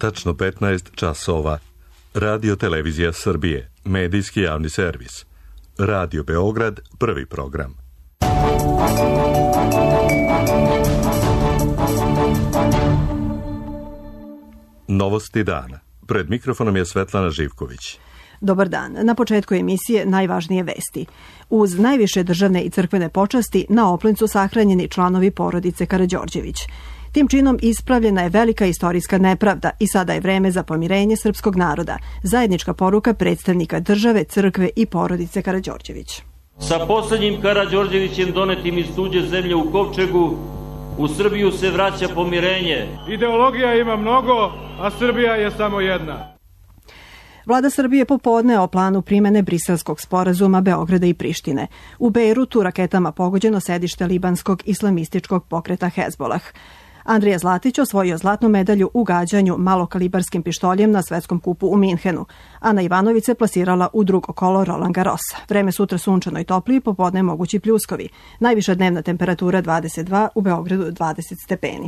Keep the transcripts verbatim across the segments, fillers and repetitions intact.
tačno petnaest časova. Radio Televizija Srbije, medijski javni servis. Radio Beograd, prvi program. Novosti dana. Pred mikrofonom je Svetlana Živković. Dobar dan. Na početku emisije najvažnije vesti. Uz najviše državne i crkvene počasti na Oplencu sahranjeni članovi porodice Karađorđević. Tim činom ispravljena je velika istorijska nepravda i sada je vreme za pomirenje srpskog naroda. Zajednička poruka predstavnika države, crkve i porodice Karađorđević. Sa poslednjim Karađorđevićem donetim iz tuđe zemlje u kovčegu, u Srbiju se vraća pomirenje. Ideologija ima mnogo, a Srbija je samo jedna. Vlada Srbije popodne o planu primene Briselskog sporazuma Beograda i Prištine. U Bejrutu raketama pogođeno sedište libanskog islamističkog pokreta Hezbolah. Andrija Zlatić osvojio zlatnu medalju u gađanju malokalibarskim pištoljem na svetskom kupu u Minhenu. Ana Ivanović se plasirala u drugo kolo Roland Garrosa. Vreme sutra sunčano i toplije, popodne mogući pljuskovi. Najviša dnevna temperatura dvadeset dva, u Beogradu dvadeset stepeni.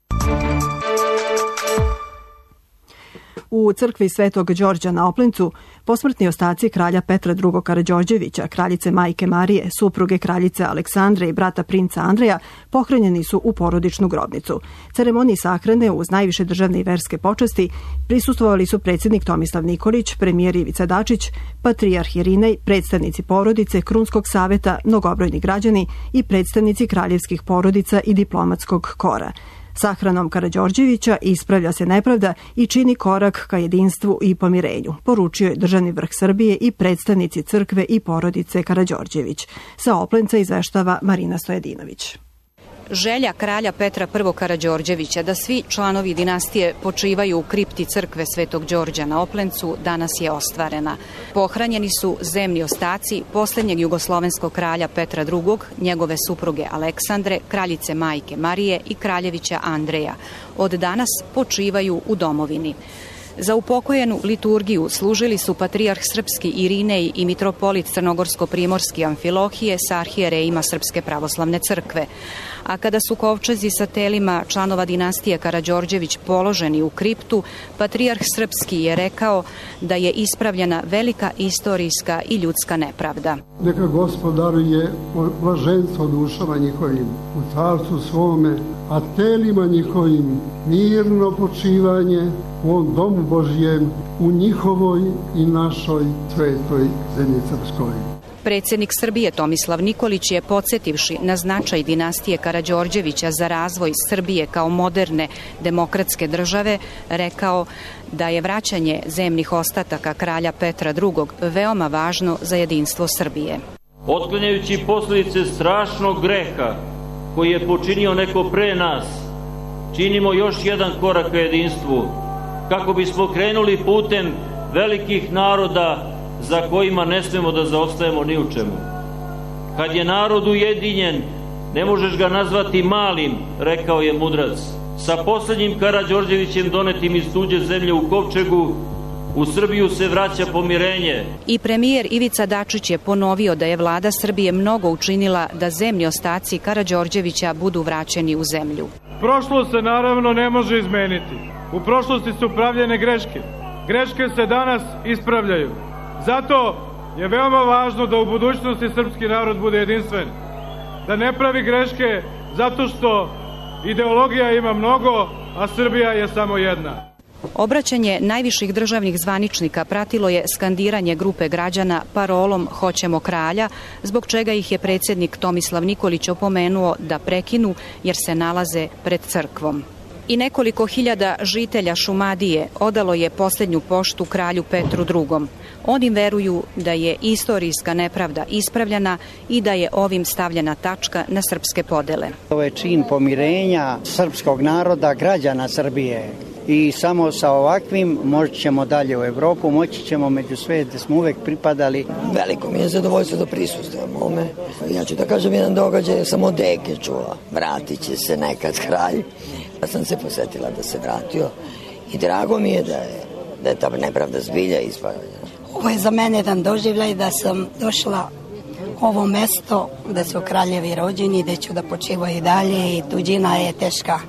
U crkvi Svetog Đorđa na Oplencu posmrtni ostaci kralja Petra drugog Karađorđevića, kraljice majke Marije, supruge kraljice Aleksandre i brata princa Andreja pohranjeni su u porodičnu grobnicu. Ceremoniji sahrane uz najviše državne i verske počasti prisustvovali su predsjednik Tomislav Nikolić, premijer Ivica Dačić, patrijarh Irinej, predstavnici porodice, Krunskog saveta, mnogobrojni građani i predstavnici kraljevskih porodica i diplomatskog kora. Sahranom Karađorđevića ispravlja se nepravda i čini korak ka jedinstvu i pomirenju, poručio je državni vrh Srbije i predstavnici crkve i porodice Karađorđević. Sa Oplenca izveštava Marina Stojadinović. Želja kralja Petra prvog Karađorđevića da svi članovi dinastije počivaju u kripti crkve Svetog Đorđa na Oplencu danas je ostvarena. Pohranjeni su zemni ostaci posljednjeg jugoslovenskog kralja Petra drugog, njegove supruge Aleksandre, kraljice majke Marije i kraljevića Andreja. Od danas počivaju u domovini. Za upokojenu liturgiju služili su patrijarh srpski Irinej i mitropolit crnogorsko-primorski Amfilohije sa arhijerejima Srpske pravoslavne crkve. A kada su kovčezi sa telima članova dinastije Karađorđević položeni u kriptu, patrijarh srpski je rekao da je ispravljena velika istorijska i ljudska nepravda. Neka Gospod daruje blaženstvo dušama njihovim u carstvu svome, a telima njihovim mirno počivanje u ovom domu Božijem, u njihovoj i našoj svetoj zemlji srpskoj. Predsjednik Srbije Tomislav Nikolić je, podsjetivši na značaj dinastije Karađorđevića za razvoj Srbije kao moderne demokratske države, rekao da je vraćanje zemnih ostataka kralja Petra drugog veoma važno za jedinstvo Srbije. Otklanjajući posljedice strašnog greha koji je počinio neko pre nas, činimo još jedan korak ka jedinstvu, kako bismo krenuli putem velikih naroda za kojima ne smemo da zaostajemo ni u čemu. Kad je narod ujedinjen, ne možeš ga nazvati malim, rekao je mudrac. Sa poslednjim Karađorđevićem donetim iz tuđe zemlje u kovčegu, u Srbiju se vraća pomirenje. I premijer Ivica Dačić je ponovio da je vlada Srbije mnogo učinila da zemni ostaci Karađorđevića budu vraćeni u zemlju. Prošlost se naravno ne može izmeniti. U prošlosti su pravljene greške. Greške se danas ispravljaju. Zato je veoma važno da u budućnosti srpski narod bude jedinstven. Da ne pravi greške zato što ideologija ima mnogo, a Srbija je samo jedna. Obraćanje najviših državnih zvaničnika pratilo je skandiranje grupe građana parolom "Hoćemo kralja", zbog čega ih je predsjednik Tomislav Nikolić opomenuo da prekinu jer se nalaze pred crkvom. I nekoliko hiljada žitelja Šumadije odalo je posljednju poštu kralju Petru drugom. Oni veruju da je istorijska nepravda ispravljena i da je ovim stavljena tačka na srpske podele. Ovo je čin pomirenja srpskog naroda, građana Srbije. I samo sa ovakvim moći ćemo dalje u Evropu, moći ćemo među sve gde smo uvek pripadali. Veliko mi je zadovoljstvo da prisustvujem ovome. Ja ću da kažem jedan događaj, sam od deke čula. Vratit će se nekad kralj. Ja sam se posjetila da se vratio i drago mi je da je, da je ta nepravda zbilja ispravljena. Ovo je za mene jedan doživljaj da sam došla ovo mesto, da su kraljevi rođeni, da ću da počivaju dalje i tuđina je teška.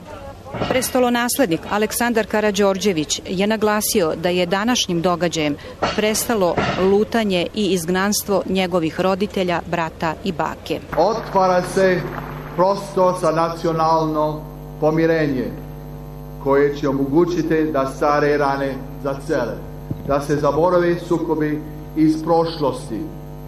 Prestolonaslednik Aleksandar Karađorđević je naglasio da je današnjim događajem prestalo lutanje i izgnanstvo njegovih roditelja, brata i bake. Otvara se prostor za nacionalno pomirenje koje će omogućiti da stare rane zacele, da se zaborave sukobi iz prošlosti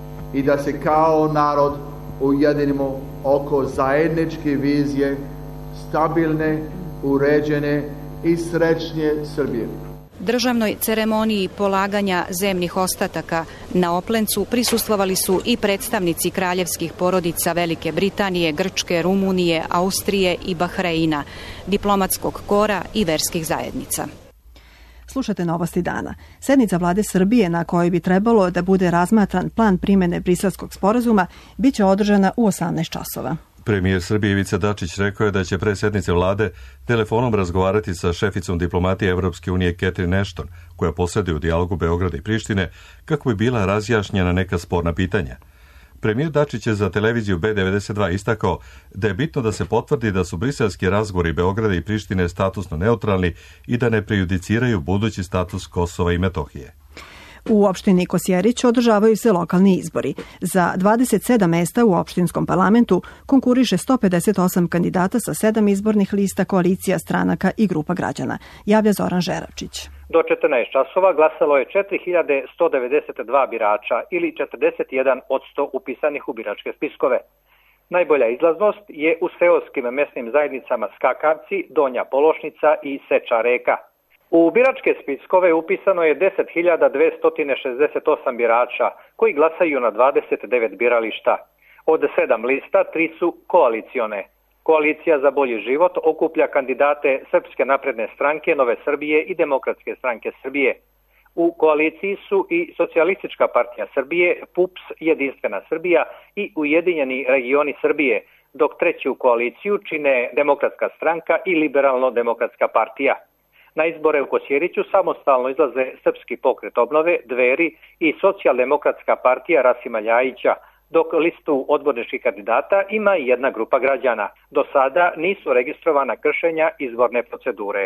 i da se kao narod ujedinimo oko zajedničke vizije stabilne, uređene i srećnije Srbije. Državnoj ceremoniji polaganja zemnih ostataka na Oplencu prisustvovali su i predstavnici kraljevskih porodica Velike Britanije, Grčke, Rumunije, Austrije i Bahreina, diplomatskog kora i verskih zajednica. Slušate Novosti dana. Sednica vlade Srbije na kojoj bi trebalo da bude razmatran plan primene Briselskog sporazuma biće održana u osamnaest časova. Premijer Srbije Ivica Dačić rekao je da će pre sednice vlade telefonom razgovarati sa šeficom diplomatije Evropske unije Catherine Ashton, koja posreduje u dijalogu Beograda i Prištine, kako bi bila razjašnjena neka sporna pitanja. Premijer Dačić je za televiziju B devedeset dva istakao da je bitno da se potvrdi da su briselski razgovori Beograda i Prištine statusno neutralni i da ne prejudiciraju budući status Kosova i Metohije. U opštini Kosjerić održavaju se lokalni izbori. Za dvadeset sedam mesta u opštinskom parlamentu konkuriše sto pedeset osam kandidata sa sedam izbornih lista, koalicija stranaka i grupa građana. Javlja Zoran Žeravčić. Do četrnaest časova glasalo je četiri hiljade sto devedeset dva birača ili četrdeset jedan posto upisanih u biračke spiskove. Najbolja izlaznost je u seoskim mesnim zajednicama Skakavci, Donja Pološnica i Seča Reka. U biračke spiskove upisano je deset hiljada dvesta šezdeset osam birača koji glasaju na dvadeset devet birališta. Od sedam lista tri su koalicione. Koalicija za bolji život okuplja kandidate Srpske napredne stranke, Nove Srbije i Demokratske stranke Srbije. U koaliciji su i Socijalistička partija Srbije, P U P S, Jedinstvena Srbija i Ujedinjeni regioni Srbije, dok treću koaliciju čine Demokratska stranka i Liberalno-demokratska partija. Na izbore u Kosjeriću samostalno izlaze Srpski pokret obnove, Dveri i Socijaldemokratska partija Rasima Ljajića, dok listu odborničkih kandidata ima i jedna grupa građana. Do sada nisu registrovana kršenja izborne procedure.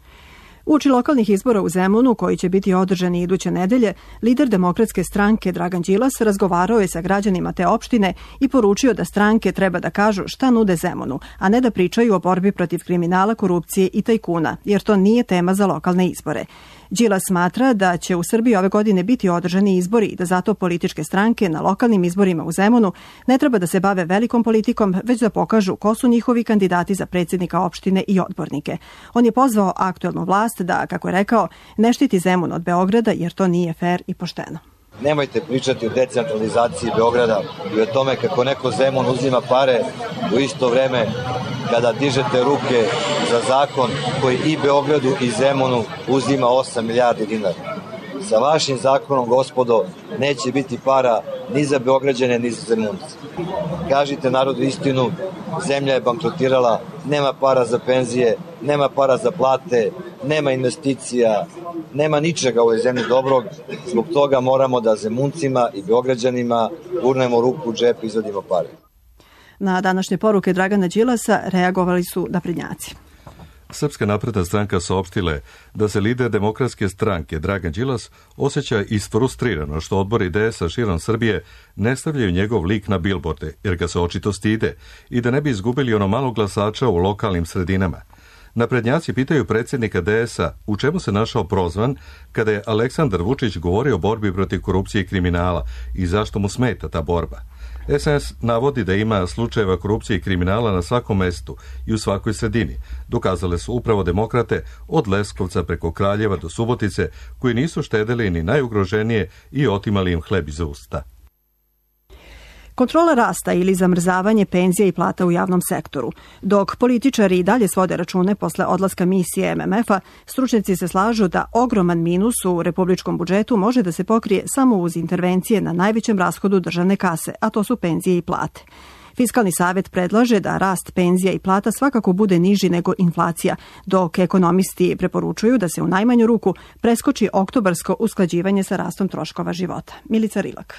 Uoči lokalnih izbora u Zemunu, koji će biti održani iduće nedelje, lider Demokratske stranke Dragan Đilas razgovarao je sa građanima te opštine i poručio da stranke treba da kažu šta nude Zemunu, a ne da pričaju o borbi protiv kriminala, korupcije i tajkuna, jer to nije tema za lokalne izbore. Đilas smatra da će u Srbiji ove godine biti održani izbori i da zato političke stranke na lokalnim izborima u Zemunu ne treba da se bave velikom politikom, već da pokažu ko su njihovi kandidati za predsjednika opštine i odbornike. On je pozvao aktuelnu vlast da, kako je rekao, ne štiti Zemun od Beograda jer to nije fer i pošteno. Nemojte pričati o decentralizaciji Beograda i o tome kako neko Zemun uzima pare u isto vreme kada dižete ruke za zakon koji i Beogradu i Zemunu uzima osam milijardi dinara. Sa vašim zakonom, gospodo, neće biti para ni za Beograđane, ni za Zemunce. Kažite narodu istinu, zemlja je bankrotirala, nema para za penzije, nema para za plate, nema investicija, nema ničega u ovoj zemlji dobrog. Zbog toga moramo da Zemuncima i Beograđanima urnemo ruku u džep i izvadimo pare. Na današnje poruke Dragana Đilasa reagovali su naprednjaci. Srpska napredna stranka saopštile da se lider Demokratske stranke Dragan Đilas osjeća isfrustrirano što odbori D S-a širom Srbije ne stavljaju njegov lik na bilborde, jer ga se očito stide i da ne bi izgubili ono malo glasača u lokalnim sredinama. Naprednjaci pitaju predsjednika D S-a u čemu se našao prozvan kada je Aleksandar Vučić govorio o borbi protiv korupcije i kriminala i zašto mu smeta ta borba. S N S navodi da ima slučajeva korupcije i kriminala na svakom mestu i u svakoj sredini. Dokazale su upravo demokrate od Leskovca preko Kraljeva do Subotice, koji nisu štedeli ni najugroženije i otimali im hleb iz usta. Kontrola rasta ili zamrzavanje penzija i plata u javnom sektoru. Dok političari i dalje svode račune posle odlaska misije M M F-a, stručnjaci se slažu da ogroman minus u republičkom budžetu može da se pokrije samo uz intervencije na najvećem rashodu državne kase, a to su penzije i plate. Fiskalni savjet predlaže da rast penzija i plata svakako bude niži nego inflacija, dok ekonomisti preporučuju da se u najmanju ruku preskoči oktobarsko usklađivanje sa rastom troškova života. Milica Rilak.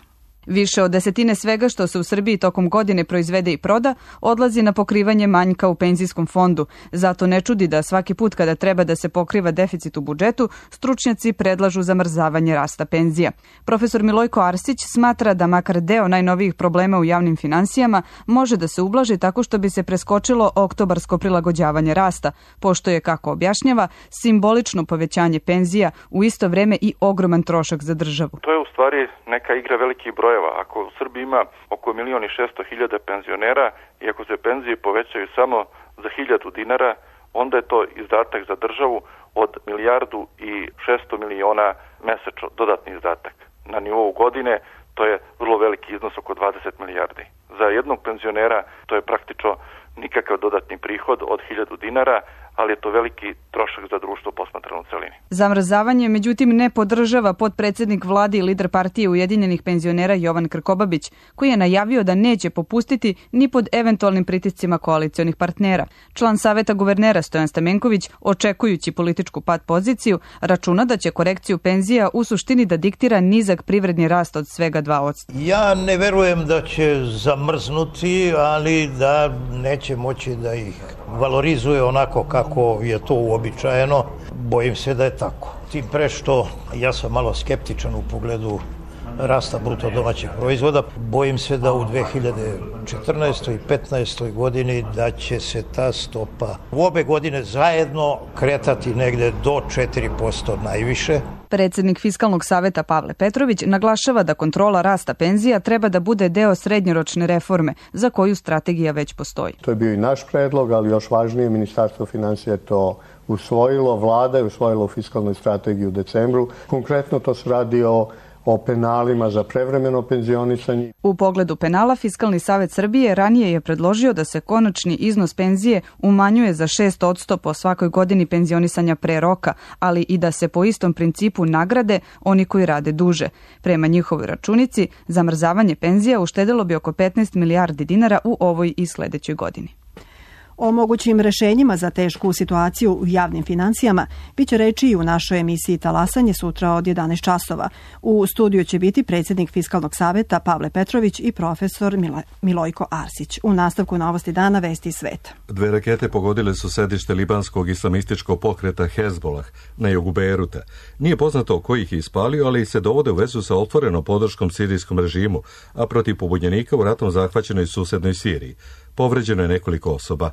Više od desetine svega što se u Srbiji tokom godine proizvede i proda odlazi na pokrivanje manjka u penzijskom fondu. Zato ne čudi da svaki put kada treba da se pokriva deficit u budžetu, stručnjaci predlažu zamrzavanje rasta penzija. Profesor Milojko Arsić smatra da makar deo najnovijih problema u javnim finansijama može da se ublaži tako što bi se preskočilo oktobarsko prilagođavanje rasta, pošto je, kako objašnjava, simbolično povećanje penzija u isto vreme i ogroman trošak za državu. To je u stvari neka igra velikih brojeva. Ako u Srbiji ima oko milion i šesto hiljada penzionera i ako se penzije povećaju samo za hiljadu dinara, onda je to izdatak za državu od milijardu i šesto miliona mesečno, dodatni izdatak. Na nivou godine to je vrlo veliki iznos, oko dvadeset milijardi. Za jednog penzionera to je praktično nikakav dodatni prihod od hiljadu dinara, ali je to veliki trošak za društvo posmatrano u celini. Zamrzavanje, međutim, ne podržava potpredsednik vlade i lider partije Ujedinjenih penzionera Jovan Krkobabić, koji je najavio da neće popustiti ni pod eventualnim pritiscima koalicionih partnera. Član Saveta guvernera Stojan Stamenković, očekujući političku pad poziciju, računa da će korekciju penzija u suštini da diktira nizak privredni rast od svega dva posto. Ja ne verujem da će zamrznuti, ali da neće moći da ih valorizuje onako kako je to uobičajeno. Bojim se da je tako. Tim pre što ja sam malo skeptičan u pogledu rasta bruto domaćeg proizvoda. Bojim se da u dve hiljade četrnaestoj i petnaestoj godini da će se ta stopa u obe godine zajedno kretati negde do četiri posto najviše. Predsednik Fiskalnog saveta Pavle Petrović naglašava da kontrola rasta penzija treba da bude deo srednjoročne reforme, za koju strategija već postoji. To je bio i naš predlog, ali još važnije, Ministarstvo finansija je to usvojilo, vlada je usvojila u fiskalnoj strategiji u decembru. Konkretno to se radi o o penalima za prevremeno penzionisanje. U pogledu penala, Fiskalni savet Srbije ranije je predložio da se konačni iznos penzije umanjuje za šest posto po svakoj godini penzionisanja pre roka, ali i da se po istom principu nagrade oni koji rade duže. Prema njihovoj računici, zamrzavanje penzija uštedelo bi oko petnaest milijardi dinara u ovoj i sledećoj godini. O mogućim rešenjima za tešku situaciju u javnim finansijama biće reči i u našoj emisiji Talasanje sutra od jedanaest časova. U studiju će biti predsjednik Fiskalnog saveta Pavle Petrović i profesor Milojko Arsić. U nastavku Novosti dana vesti iz sveta. Dve rakete pogodile su sedište libanskog islamističkog pokreta Hezbolah na jugu Bejruta. Nije poznato ko ih je ispalio, ali se dovode u vezu sa otvorenom podrškom sirijskom režimu, a protiv pobunjenika u ratom zahvaćenoj susednoj Siriji. Povređeno je nekoliko osoba.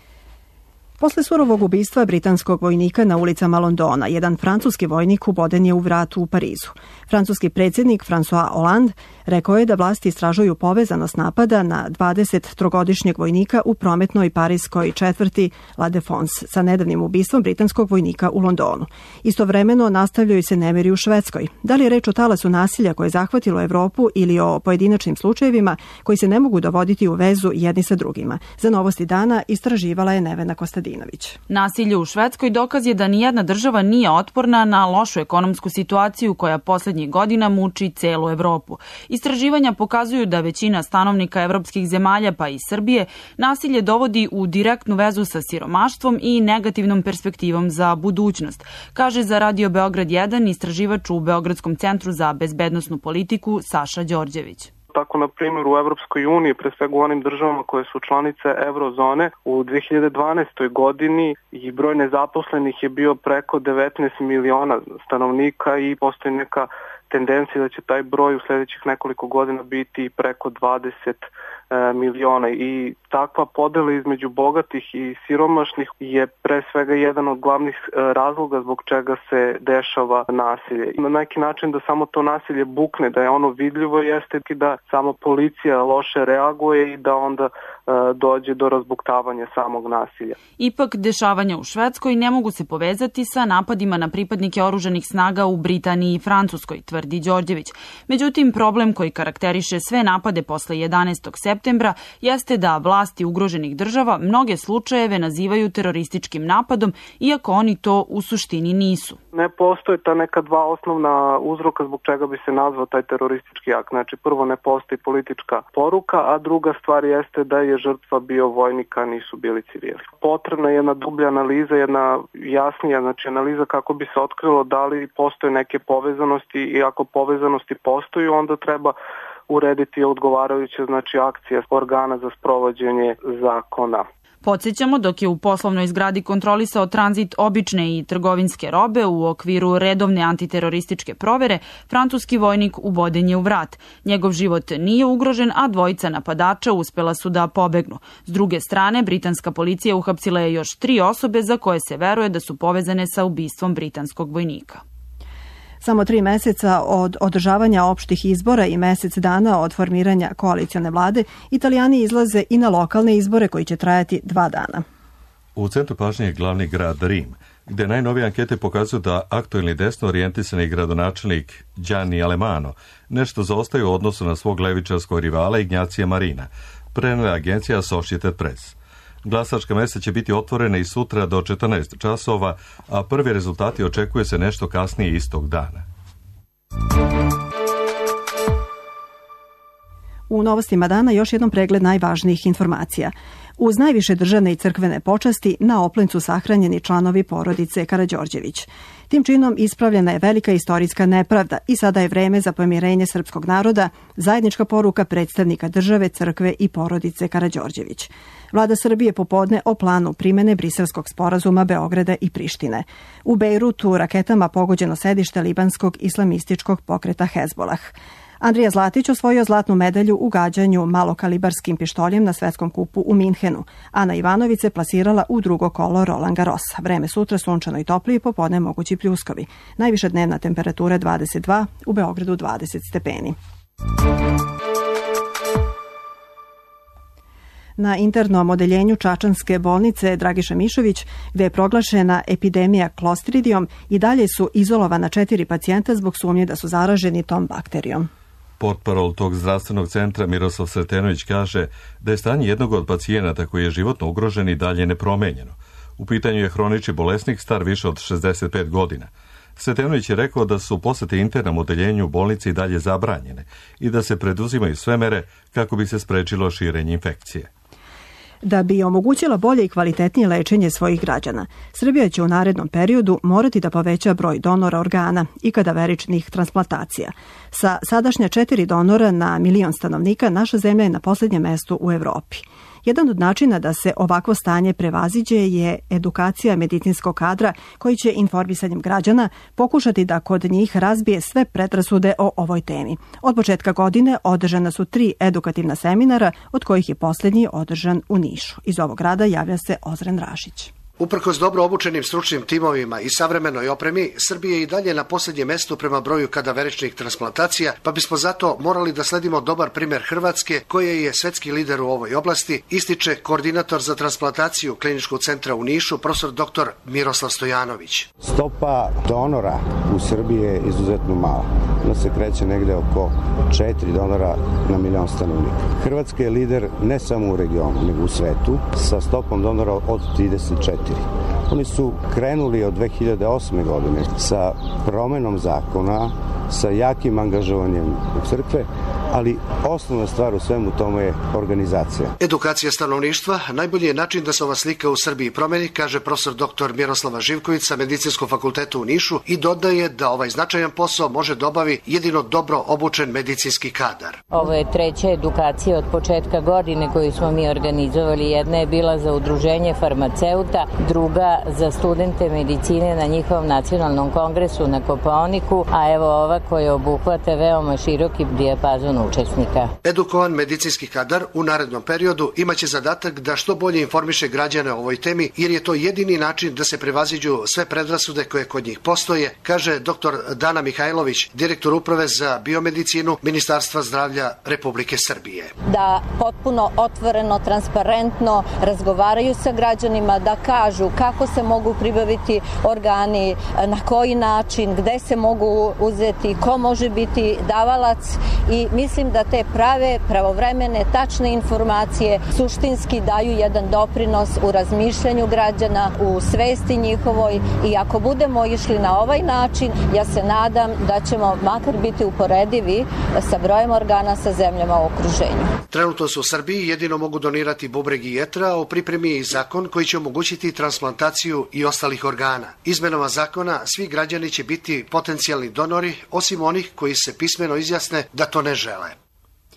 Posle surovog ubistva britanskog vojnika na ulicama Londona, jedan francuski vojnik uboden je u vratu u Parizu. Francuski predsjednik François Hollande rekao je da vlasti istražuju povezanost napada na dvadesettrogodišnjeg vojnika u prometnoj parijskoj četvrti La Défense sa nedavnim ubistvom britanskog vojnika u Londonu. Istovremeno nastavljaju se nemiri u Švedskoj. Da li je reč o talasu nasilja koje je zahvatilo Evropu ili o pojedinačnim slučajevima koji se ne mogu dovoditi u vezu jedni sa drugima? Za Novosti dana istraživala je Nevena Kostadinović. Nasilje u Švedskoj dokaz je da nijedna država nije otporna na lošu ekonomsku situaciju koja poslednjih godina muči celu Evropu. Istraživanja pokazuju da većina stanovnika evropskih zemalja, pa i Srbije, nasilje dovodi u direktnu vezu sa siromaštvom i negativnom perspektivom za budućnost, kaže za Radio Beograd jedan istraživač u Beogradskom centru za bezbednosnu politiku Saša Đorđević. Tako, na primjer, u Evropskoj uniji, pre svega u onim državama koje su članice eurozone, u dve hiljade dvanaestoj godini i broj nezaposlenih je bio preko devetnaest miliona stanovnika i postoji neka tendencija da će taj broj u sljedećih nekoliko godina biti preko dvadeset miliona i takva podela između bogatih i siromašnih je pre svega jedan od glavnih razloga zbog čega se dešava nasilje. Na neki način da samo to nasilje bukne, da je ono vidljivo, jeste da samo policija loše reaguje i da onda dođe do razbuktavanja samog nasilja. Ipak, dešavanja u Švedskoj ne mogu se povezati sa napadima na pripadnike oružanih snaga u Britaniji i Francuskoj, tvrdi Đorđević. Međutim, problem koji karakteriše sve napade posle jedanaestog septembra jeste da vlasti ugroženih država mnoge slučajeve nazivaju terorističkim napadom, iako oni to u suštini nisu. Ne postoje ta neka dva osnovna uzroka zbog čega bi se nazvao taj teroristički akt. Znači, prvo, ne postoji politička poruka, a druga stvar jeste da je žrtva bio vojnik, a nisu bili civili. Potrebna je jedna dublja analiza, jedna jasnija, znači analiza kako bi se otkrilo da li postoje neke povezanosti i ako povezanosti postoji, onda treba urediti odgovarajuće znači akcije organa za sprovođenje zakona. Podsjećamo, dok je u poslovnoj zgradi kontrolisao tranzit obične i trgovinske robe u okviru redovne antiterorističke provere, francuski vojnik uboden je u vrat. Njegov život nije ugrožen, a dvojica napadača uspela su da pobegnu. S druge strane, britanska policija uhapsila je još tri osobe za koje se veruje da su povezane sa ubistvom britanskog vojnika. Samo tri meseca od održavanja opštih izbora i mesec dana od formiranja koalicione vlade, Italijani izlaze i na lokalne izbore koji će trajati dva dana. U centru pažnje je glavni grad Rim, gde najnovije ankete pokazuju da aktuelni desno orijentisani gradonačelnik Gianni Alemano nešto zaostaje u odnosu na svog levičarskog rivala Ignacija Marina, prenela agencija Associated Press. Glasačka mesta će biti otvorena i sutra do četrnaest časova, a prvi rezultati očekuje se nešto kasnije istog dana. U novostima dana još jednom pregled najvažnijih informacija. Uz najviše državne i crkvene počasti na Oplencu sahranjeni članovi porodice Karađorđević. Tim činom ispravljena je velika istorijska nepravda i sada je vreme za pomirenje srpskog naroda, zajednička poruka predstavnika države, crkve i porodice Karađorđević. Vlada Srbije popodne o planu primene Briselskog sporazuma Beograda i Prištine. U Bejrutu raketama pogođeno sedište libanskog islamističkog pokreta Hezbolah. Andrija Zlatić osvojio zlatnu medalju u gađanju malokalibarskim pištoljem na svetskom kupu u Minhenu. Ana Ivanović se plasirala u drugo kolo Roland Garrosa. Vreme sutra sunčano i toplije, popodne mogući pljuskovi. Najviša dnevna temperatura dvadeset dva, u Beogradu dvadeset stepeni. Na internom odeljenju Čačanske bolnice Dragiša Mišović, gde je proglašena epidemija klostridijom, i dalje su izolovana četiri pacijenta zbog sumnje da su zaraženi tom bakterijom. Portparol tog zdravstvenog centra Miroslav Sretenović kaže da je stanje jednog od pacijenata koji je životno ugrožen i dalje nepromenjeno. U pitanju je hronični bolesnik star više od šezdeset pet godina. Sretenović je rekao da su posete internom odeljenju bolnice i dalje zabranjene i da se preduzimaju sve mere kako bi se sprečilo širenje infekcije. Da bi omogućila bolje i kvalitetnije lečenje svojih građana, Srbija će u narednom periodu morati da poveća broj donora organa i kadaveričnih transplantacija. Sa sadašnja četiri donora na milion stanovnika, naša zemlja je na posljednjem mestu u Evropi. Jedan od načina da se ovakvo stanje prevaziđe je edukacija medicinskog kadra koji će informisanjem građana pokušati da kod njih razbije sve predrasude o ovoj temi. Od početka godine održana su tri edukativna seminara, od kojih je posljednji održan u Nišu. Iz ovog rada javlja se Ozren Rašić. Uprkos dobro obučenim stručnim timovima i savremenoj opremi, Srbija je i dalje na posljednjem mestu prema broju kadaveričnih transplantacija, pa bismo zato morali da sledimo dobar primjer Hrvatske, koja je svetski lider u ovoj oblasti, ističe koordinator za transplantaciju Kliničkog centra u Nišu, profesor doktor Miroslav Stojanović. Stopa donora u Srbiji je izuzetno mala. Ona se kreće negde oko četiri donora na milion stanovnika. Hrvatska je lider ne samo u regionu, nego u svetu, sa stopom donora od trideset četiri. Oni su krenuli od dve hiljade osme. godine sa promenom zakona, sa jakim angažovanjem u crkve, ali osnovna stvar u svemu tome je organizacija. Edukacija stanovništva najbolji je način da se ova slika u Srbiji promeni, kaže profesor doktor Miroslava Živković sa Medicinskom fakultetu u Nišu i dodaje da ovaj značajan posao može da obavi jedino dobro obučen medicinski kadar. Ovo je treća edukacija od početka godine koju smo mi organizovali. Jedna je bila za udruženje farmaceuta, druga za studente medicine na njihovom nacionalnom kongresu na Kopaoniku, a evo ova koja obuhvata veoma široki dijapazon učesnika. Edukovan medicinski kadar u narednom periodu imaće zadatak da što bolje informiše građane o ovoj temi, jer je to jedini način da se prevaziđu sve predrasude koje kod njih postoje, kaže doktor Dana Mihajlović, direktor uprave za biomedicinu Ministarstva zdravlja Republike Srbije. Da potpuno otvoreno, transparentno razgovaraju sa građanima, da kažu kako se mogu pribaviti organi, na koji način, gde se mogu uzeti, ko može biti davalac, i mislim da te prave, pravovremene, tačne informacije suštinski daju jedan doprinos u razmišljanju građana, u svesti njihovoj, i ako budemo išli na ovaj način, ja se nadam da ćemo makar biti uporedivi sa brojem organa sa zemljama u okruženju. Trenutno se u Srbiji jedino mogu donirati bubreg i jetra, a u pripremi je i zakon koji će omogućiti transplantaciju i ostalih organa. Izmenama zakona svi građani će biti potencijalni donori, osim onih koji se pismeno izjasne da to ne žele.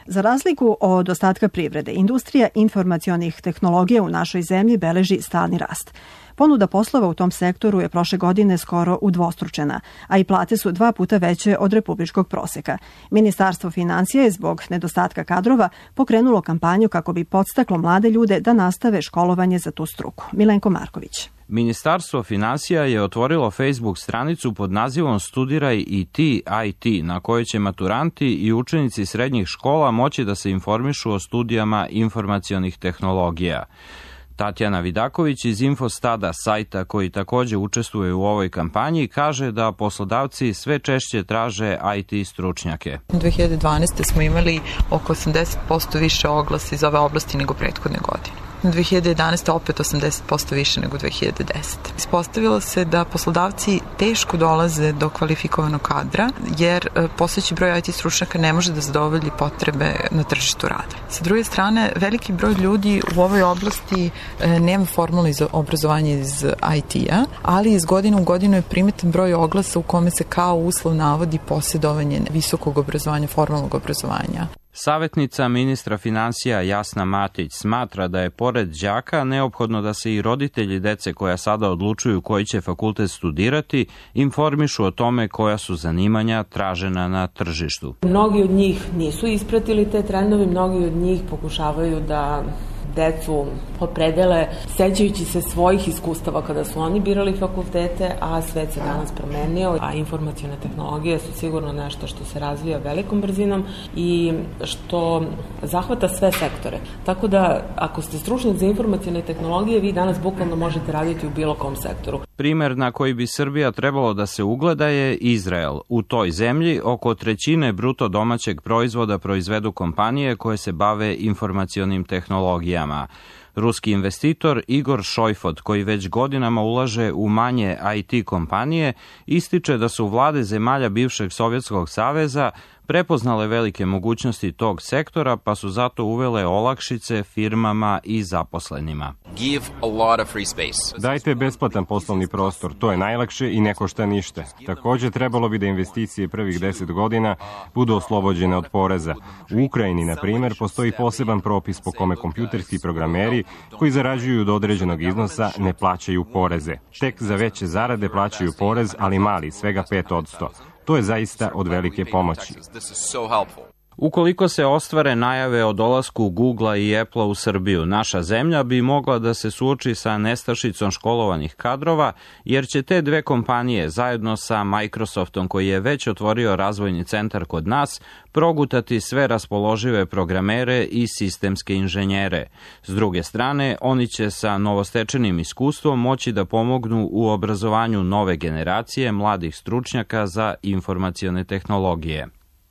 Za razliku od ostatka privrede, industrija informacionih tehnologija u našoj zemlji beleži stalni rast. Ponuda poslova u tom sektoru je prošle godine skoro udvostručena, a i plate su dva puta veće od republičkog proseka. Ministarstvo finansija je zbog nedostatka kadrova pokrenulo kampanju kako bi podstaklo mlade ljude da nastave školovanje za tu struku. Milenko Marković. Ministarstvo finansija je otvorilo Facebook stranicu pod nazivom Studiraj i ti I T, na kojoj će maturanti i učenici srednjih škola moći da se informišu o studijama informacionih tehnologija. Tatjana Vidaković iz Infostada sajta, koji takođe učestvuje u ovoj kampanji, kaže da poslodavci sve češće traže I T stručnjake. dve hiljade dvanaeste. smo imali oko osamdeset posto više oglasa iz ove oblasti nego prethodne godine. dve hiljade jedanaeste. opet osamdeset posto više nego dve hiljade desete. Ispostavilo se da poslodavci teško dolaze do kvalifikovanog kadra, jer postojeći broj I T stručnjaka ne može da zadovolji potrebe na tržištu rada. Sa druge strane, veliki broj ljudi u ovoj oblasti nema formalno obrazovanje iz I T-a, ali iz godine u godinu je primetan broj oglasa u kome se kao uslov navodi posjedovanje visokog obrazovanja, formalnog obrazovanja. Savetnica ministra finansija Jasna Matić smatra da je pored đaka neophodno da se i roditelji dece koja sada odlučuju koji će fakultet studirati informišu o tome koja su zanimanja tražena na tržištu. Mnogi od njih nisu ispratili te trendove, mnogi od njih pokušavaju da decu opredele sećajući se svojih iskustava kada su oni birali fakultete, a svet se danas promenio, a informacione tehnologije su sigurno nešto što se razvija velikom brzinom i što zahvata sve sektore. Tako da, ako ste stručnjak za informacione tehnologije, vi danas bukvalno možete raditi u bilo kom sektoru. Primer na koji bi Srbija trebalo da se ugleda je Izrael. U toj zemlji oko trećine bruto domaćeg proizvoda proizvedu kompanije koje se bave informacionim tehnologijama. Ruski investitor Igor Šojfot, koji već godinama ulaže u manje I T kompanije, ističe da su vlade zemalja bivšeg Sovjetskog saveza prepoznale velike mogućnosti tog sektora, pa su zato uvele olakšice firmama i zaposlenima. Dajte besplatan poslovni prostor, to je najlakše i ne košta ništa. Takođe, trebalo bi da investicije prvih deset godina budu oslobođene od poreza. U Ukrajini, na primer, postoji poseban propis po kome kompjuterski programeri koji zarađuju do određenog iznosa ne plaćaju poreze. Tek za veće zarade plaćaju porez, ali mali, svega pet odsto. To je zaista od velike pomoći. Ukoliko se ostvare najave o dolasku Googlea i Applea u Srbiju, naša zemlja bi mogla da se suoči sa nestašicom školovanih kadrova, jer će te dve kompanije zajedno sa Microsoftom, koji je već otvorio razvojni centar kod nas, progutati sve raspoložive programere i sistemske inženjere. S druge strane, oni će sa novostečenim iskustvom moći da pomognu u obrazovanju nove generacije mladih stručnjaka za informacione tehnologije.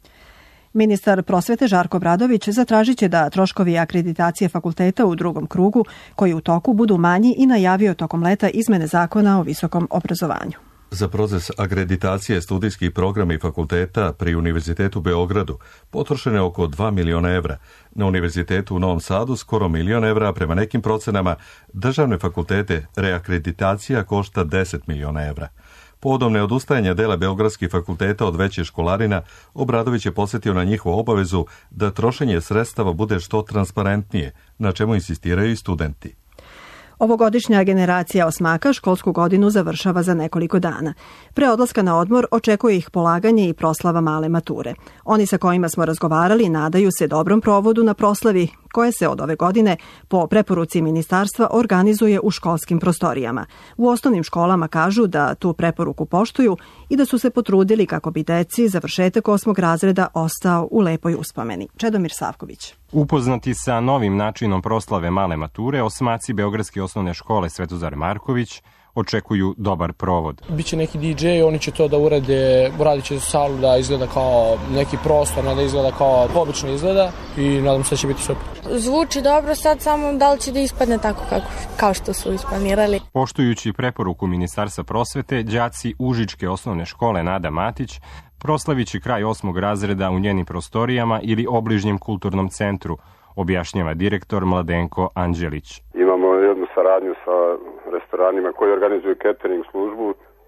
Ministar prosvete Žarko Obradović zatražit će da troškovi akreditacije fakulteta u drugom krugu, koji u toku, budu manji i najavio tokom leta izmene zakona o visokom obrazovanju. Za proces akreditacije studijskih programa i fakulteta pri Univerzitetu u Beogradu potrošeno je oko dva miliona evra. Na Univerzitetu u Novom Sadu skoro milion evra, a prema nekim procenama državne fakultete reakreditacija košta deset miliona evra. Povodom neodustajanja dela beogradskih fakulteta od veće školarina, Obradović je podsjetio na njihovu obavezu da trošenje sredstava bude što transparentnije, na čemu insistiraju i studenti. Ovogodišnja generacija osmaka školsku godinu završava za nekoliko dana. Pre odlaska na odmor očekuje ih polaganje i proslava male mature. Oni sa kojima smo razgovarali nadaju se dobrom provodu na proslavi, koje se od ove godine po preporuci ministarstva organizuje u školskim prostorijama. U osnovnim školama kažu da tu preporuku poštuju i da su se potrudili kako bi deci završetak osmog razreda ostao u lepoj uspomeni. Čedomir Savković. Upoznati sa novim načinom proslave male mature, osmaci Beogradske osnovne škole Svetozar Marković očekuju dobar provod. Biće neki D J, oni će to da urade, uradit će salu da izgleda kao neki prostor, ne da izgleda kao obično izgleda i nadam se da će biti super. Zvuči dobro, sad samo da li će da ispadne tako kako, kao što su isplanirali. Poštujući preporuku Ministarstva prosvete, đaci Užičke osnovne škole Nada Matić proslavići kraj osmog razreda u njenim prostorijama ili obližnjem kulturnom centru, objašnjava direktor Mladenko Anđelić. Imamo jednu saradnju sa restoranima koji organizuju catering službu,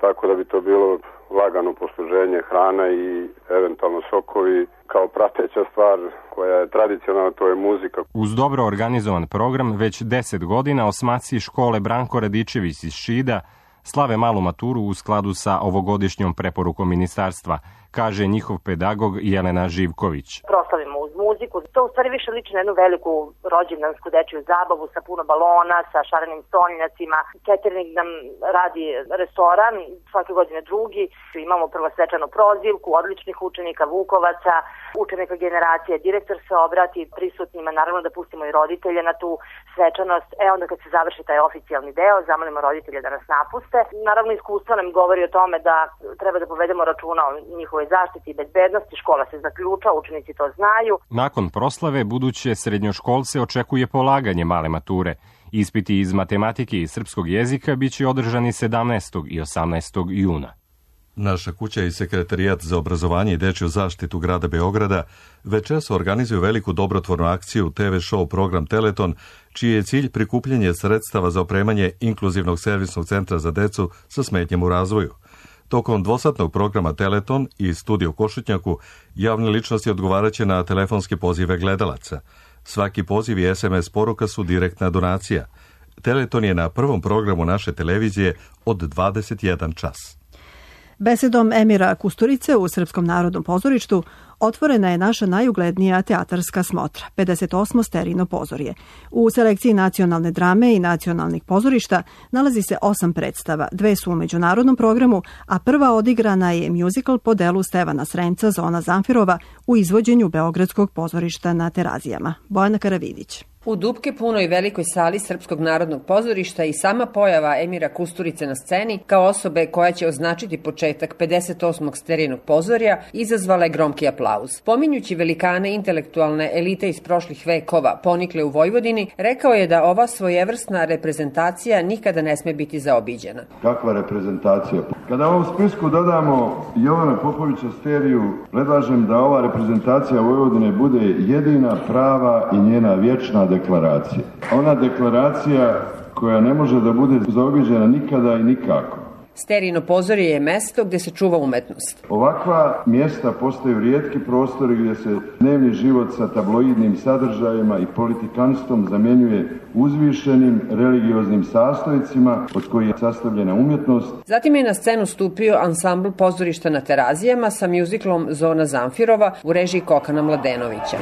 tako da bi to bilo lagano posluženje, hrana i eventualno sokovi kao prateća stvar koja je tradicionalna, to je muzika. Uz dobro organizovan program, već deset godina osmaci škole Branko Radičević iz Šida slave malu maturu u skladu sa ovogodišnjom preporukom ministarstva, kaže njihov pedagog Jelena Živković. Proslavimo uz muziku. To u stvari više liči na jednu veliku rođendansku dečiju zabavu sa puno balona, sa šarenim stolnjacima. Catering nam radi restoran, svake godine drugi. Imamo prvo svečanu prozivku odličnih učenika Vukovaca, učenika generacije. Direktor se obrati prisutnima, naravno da pustimo i roditelje na tu svečanost. E onda kad se završi taj oficijalni deo, zamolimo roditelje da nas napuste. Naravno iskustvo nam govori o tome da treba da povedemo računa o njihovoj zaštiti i bezbednosti. Škola se zaključa, učenici to znaju. Nakon proslave buduće srednjoškolce očekuje polaganje male mature. Ispiti iz matematike i srpskog jezika biće održani sedamnaestog i osamnaestog juna. Naša kuća i Sekretarijat za obrazovanje i dečju zaštitu grada Beograda večeras organizuju veliku dobrotvornu akciju te ve show program Teleton, čiji je cilj prikupljanje sredstava za opremanje inkluzivnog servisnog centra za decu sa smetnjama u razvoju. Tokom dvosatnog programa Teleton i Studio Košutnjaku javne ličnosti odgovaraće na telefonske pozive gledalaca. Svaki poziv i es em es poruka su direktna donacija. Teleton je na prvom programu naše televizije od dvadeset jedan čas. Besedom Emira Kusturice u Srpskom narodnom pozorištu otvorena je naša najuglednija teatarska smotra, pedeset osmo Sterijino pozorje. U selekciji nacionalne drame i nacionalnih pozorišta nalazi se osam predstava, dve su u međunarodnom programu, a prva odigrana je muzikal po delu Stevana Sremca Zona Zamfirova u izvođenju Beogradskog pozorišta na Terazijama. Bojana Karavidić. U dupke punoj velikoj sali Srpskog narodnog pozorišta i sama pojava Emira Kusturice na sceni, kao osobe koja će označiti početak pedeset osmog Sterijinog pozorja, izazvala je gromki aplauz. Pominjući velikane intelektualne elite iz prošlih vekova ponikle u Vojvodini, rekao je da ova svojevrsna reprezentacija nikada ne sme biti zaobiđena. Kakva reprezentacija? Kada ovom spisku dodamo Jovana Popovića Steriju, predlažem da ova reprezentacija Vojvodine bude jedina prava i njena vječna deklaracija. Ona deklaracija koja ne može da bude zaobiđena nikada i nikako. Sterijino pozorje je mesto gde se čuva umetnost. Ovakva mjesta postaju rijetki prostori gdje se dnevni život sa tabloidnim sadržajima i politikanstvom zamjenjuje uzvišenim religioznim sastojcima od kojih je sastavljena umjetnost. Zatim je na scenu stupio ansambl pozorišta na Terazijama sa mjuziklom Zona Zamfirova u režiji Kokana Mladenovića.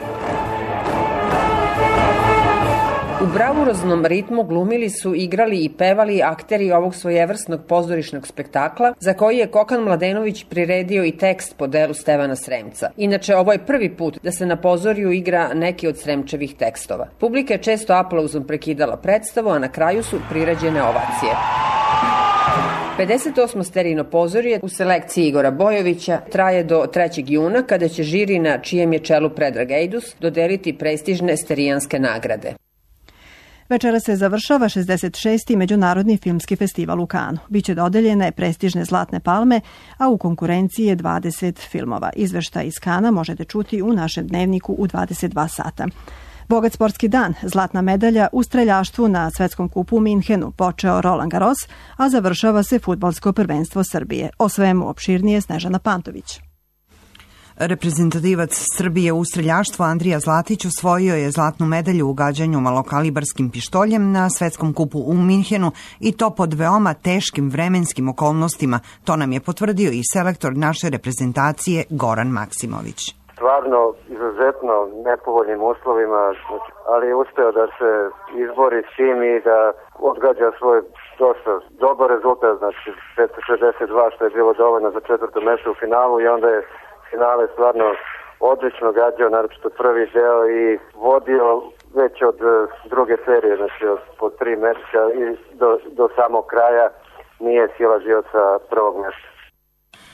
U bravuroznom ritmu glumili su, igrali i pevali akteri ovog svojevrsnog pozorišnog spektakla, za koji je Kokan Mladenović priredio i tekst po delu Stevana Sremca. Inače, ovo je prvi put da se na pozorju igra neki od Sremčevih tekstova. Publika je često aplauzom prekidala predstavu, a na kraju su priređene ovacije. pedeset osmo Sterijino pozorje u selekciji Igora Bojovića traje do trećeg juna, kada će žiri, na čijem je čelu Predrag Ejdus, dodeliti prestižne sterijanske nagrade. Večera se završava šezdeset šesti Međunarodni filmski festival u Kanu. Biće dodeljene prestižne Zlatne palme, a u konkurenciji je dvadeset filmova. Izveštaj iz Kana možete čuti u našem dnevniku u dvadeset dva sata. Bogat sportski dan, zlatna medalja u streljaštvu na svetskom kupu u Minhenu, počeo Roland Garros, a završava se fudbalsko prvenstvo Srbije. O svemu opširnije Snežana Pantović. Reprezentativac Srbije u streljaštvu Andrija Zlatić osvojio je zlatnu medalju u gađanju malokalibarskim pištoljem na svetskom kupu u Minhenu i to pod veoma teškim vremenskim okolnostima. To nam je potvrdio i selektor naše reprezentacije Goran Maksimović. Stvarno izuzetno nepovoljnim uslovima, ali je uspeo da se izbori s tim i da odgađa svoj dosta dobar rezultat, znači petsto šezdeset dva, što je bilo dovoljno za četvrto mesto u finalu, i onda je finale stvarno odlično gađao, naročito prvi deo, i vodio već od druge serije, znači od, od tri meča i do, do samog kraja nije silazio sa prvog meča.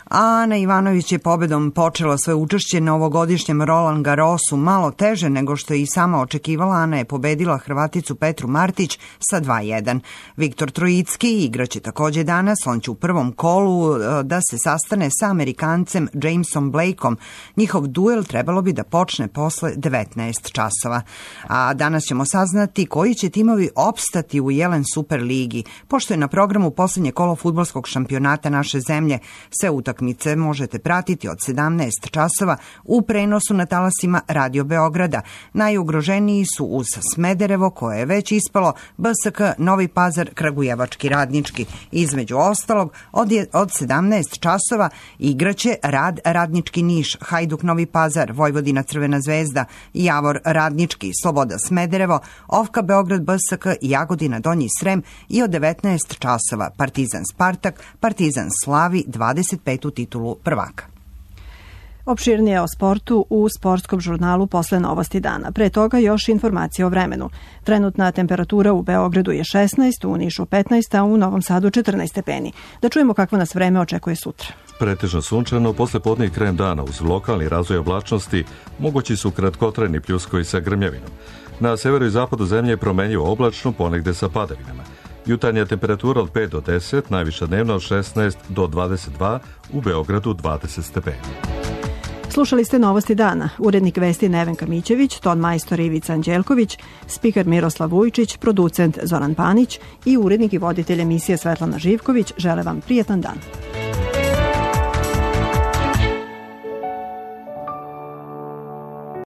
A Ana Ivanović je pobedom počela svoje učešće na ovogodišnjem Roland Garrosu malo teže nego što je i sama očekivala. Ana je pobedila Hrvaticu Petru Martić sa dva jedan. Viktor Trojicki igraće takođe danas. On će u prvom kolu da se sastane sa Amerikancem Jamesom Blakeom. Njihov duel trebalo bi da počne posle devetnaest časova. A danas ćemo saznati koji će timovi opstati u Jelen Super ligi. Pošto je na programu poslednje kolo fudbalskog šampionata naše zemlje, sve utakmice možete pratiti od sedamnaest časova u prenosu na talasima Radio Beograda. Najugroženiji su uz Smederevo, koje je već ispalo, B S K Novi Pazar, Kragujevački Radnički. Između ostalog, od, je, od sedamnaest časova igraće Rad Radnički Niš, Hajduk Novi Pazar, Vojvodina Crvena zvezda, Javor Radnički, Sloboda Smederevo, Ofka Beograd B S K i Jagodina Donji Srem i od devetnaest časova Partizan Spartak, Partizan slavi dvadeset petu titulu prvaka. Opširnije o sportu u sportskom žurnalu posle novosti dana. Pre toga još informacije o vremenu. Trenutna temperatura u Beogradu je šesnaest, u Nišu petnaest, a u Novom Sadu četrnaest stepeni. Da čujemo kakvo nas vreme očekuje sutra. Pretežno sunčano, posle podne i krajem dana uz lokalni razvoj oblačnosti mogući su kratkotrajni pljuskovi sa grmljavinom. Na severu i zapadu zemlje je promenjivo oblačno, ponegde sa padavinama. Jutarnja temperatura od pet do deset, najviša dnevna od šesnaest do dvadeset dva, u Beogradu dvadeset stepeni. Slušali ste novosti dana. Urednik vesti Nevenka Mićević, ton majstor Ivica Anđelković, spiker Miroslav Vujčić, producent Zoran Panić i urednik i voditelj emisije Svetlana Živković žele vam prijetan dan.